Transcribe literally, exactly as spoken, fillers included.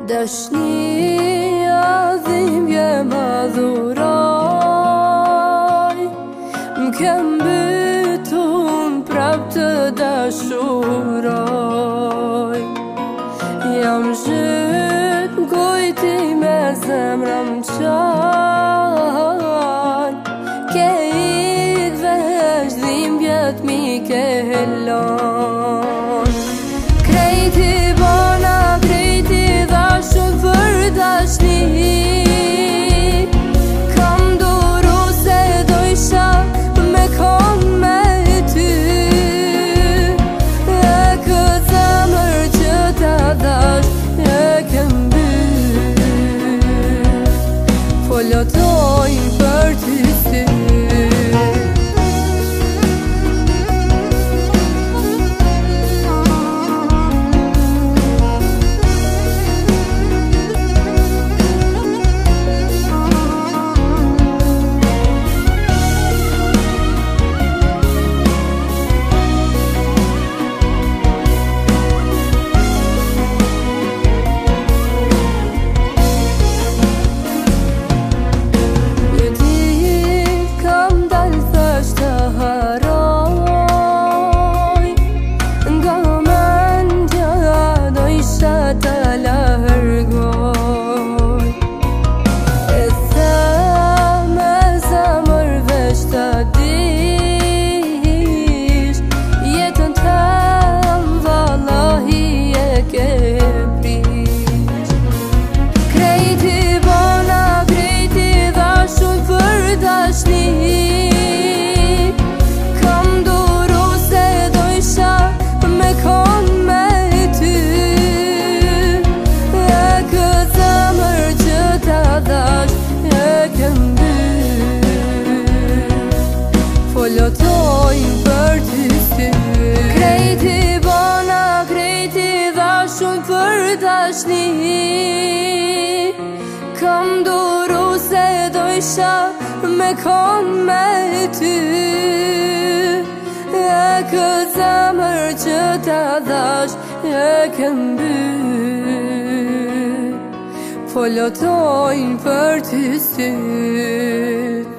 Dashnia dhimbje madhuroj, m'ke mbytun prap të dashuroj. Jam zhyt m'kujti me zemra m'qan, ke ik veç dhimbjet mi ke helon. Krejti bona, krejti dashun për dashni, kam duru se do isha me kon me ty. E këtë zemër që ta dash e ke mbyt, folotoj për ty sy. Folotoj për ty sy. Krejti bona, krejti dashun për dashni, kam duru se do isha me kon me ty. E këtë zemër që ta dash e ke mbyt, folotoj për ty sy.